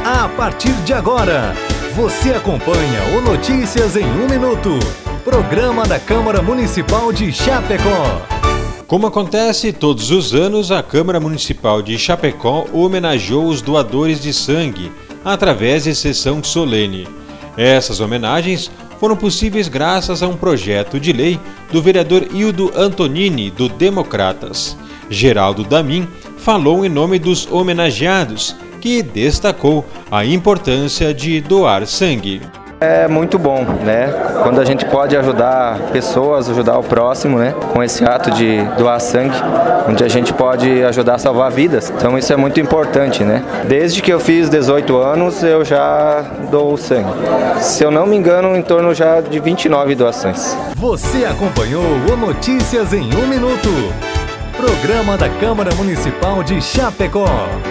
A partir de agora, você acompanha o Notícias em 1 Minuto, programa da Câmara Municipal de Chapecó. Como acontece todos os anos, a Câmara Municipal de Chapecó homenageou os doadores de sangue através de sessão solene. Essas homenagens foram possíveis graças a um projeto de lei do vereador Hildo Antonini, do Democratas. Geraldo Damin falou em nome dos homenageados, que destacou a importância de doar sangue. É muito bom, né? Quando a gente pode ajudar pessoas, ajudar o próximo, né? Com esse ato de doar sangue, onde a gente pode ajudar a salvar vidas. Então isso é muito importante, né? Desde que eu fiz 18 anos, eu já dou sangue. Se eu não me engano, em torno já de 29 doações. Você acompanhou o Notícias em 1 Minuto, programa da Câmara Municipal de Chapecó.